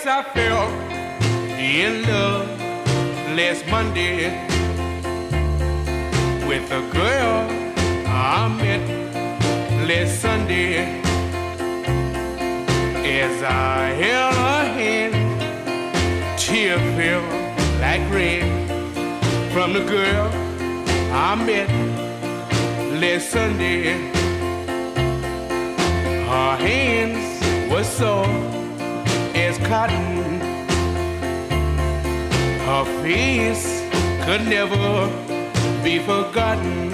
I fell in love last Monday with a girl I met last Sunday. As I held her hand, tear fell like rain from the girl I met last Sunday. Her hands were soft as cotton. Her face could never be forgotten.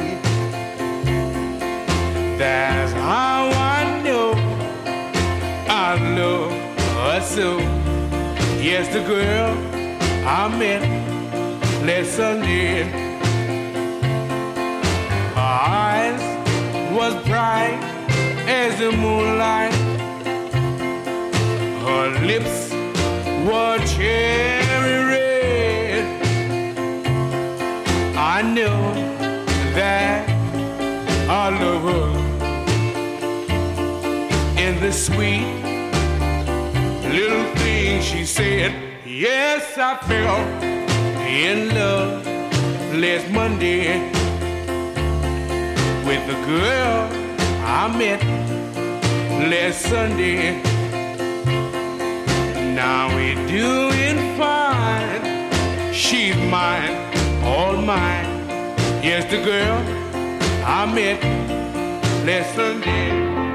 That's how I know I love her so. Yes, the girl I met last Sunday. Her eyes was bright as the moonlight. Her lips were cherry red. I know that I love her in the sweet little thing she said. Yes, I fell in love last Monday with the girl I met last Sunday. Now we're doing fine. She's mine, all mine. Yes, the girl I met last Sunday.